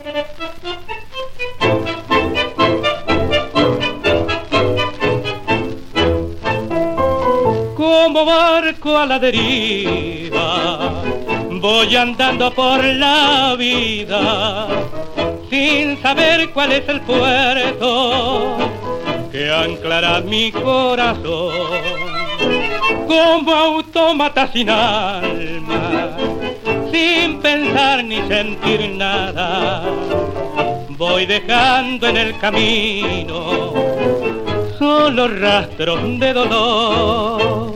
Como barco a la deriva, voy andando por la vida, sin saber cuál es el puerto que anclará mi corazón. Como autómata sin alma, sin pensar ni sentir nada, voy dejando en el camino solo rastros de dolor.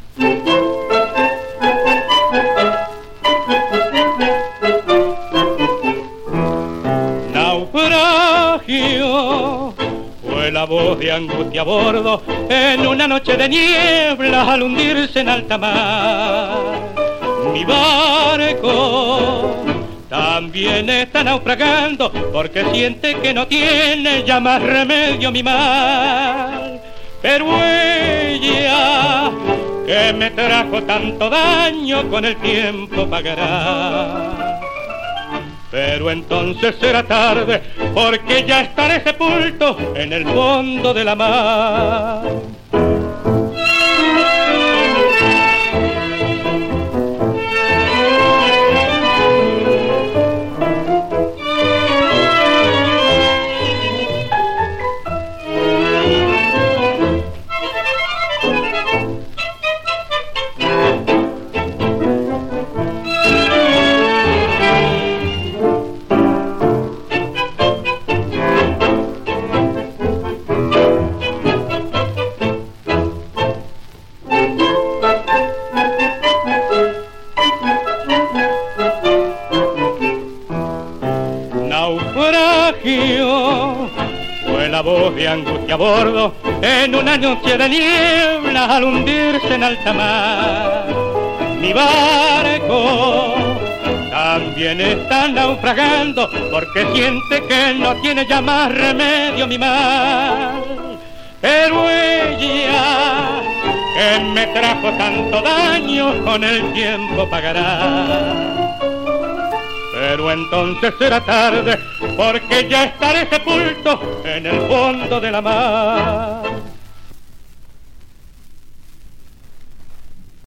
Naufragio fue la voz de angustia a bordo en una noche de niebla al hundirse en alta mar. Mi barco también está naufragando porque siente que no tiene ya más remedio mi mal. Pero ella que me trajo tanto daño con el tiempo pagará. Pero entonces será tarde porque ya estaré sepulto en el fondo de la mar. Naufragio fue la voz de angustia a bordo en una noche de niebla al hundirse en alta mar. Mi barco también está naufragando porque siente que no tiene ya más remedio mi mal. Pero ella que me trajo tanto daño con el tiempo pagará. Pero entonces será tarde porque ya estaré sepulto en el fondo de la mar.